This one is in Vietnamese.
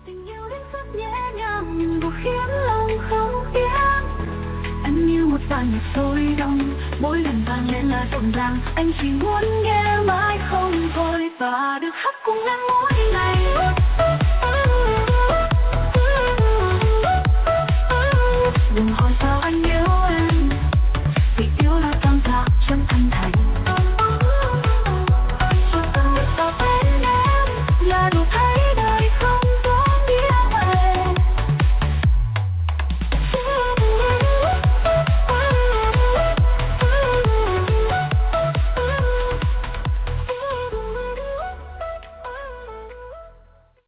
Tình yêu đến rất nhẹ nhàng nhưng vô khiến lòng không yên. Anh như một dòng nhạc sôi động, mỗi lần vang lên là rộn ràng. Anh chỉ muốn nghe mãi không thôi và được hát cùng em mỗi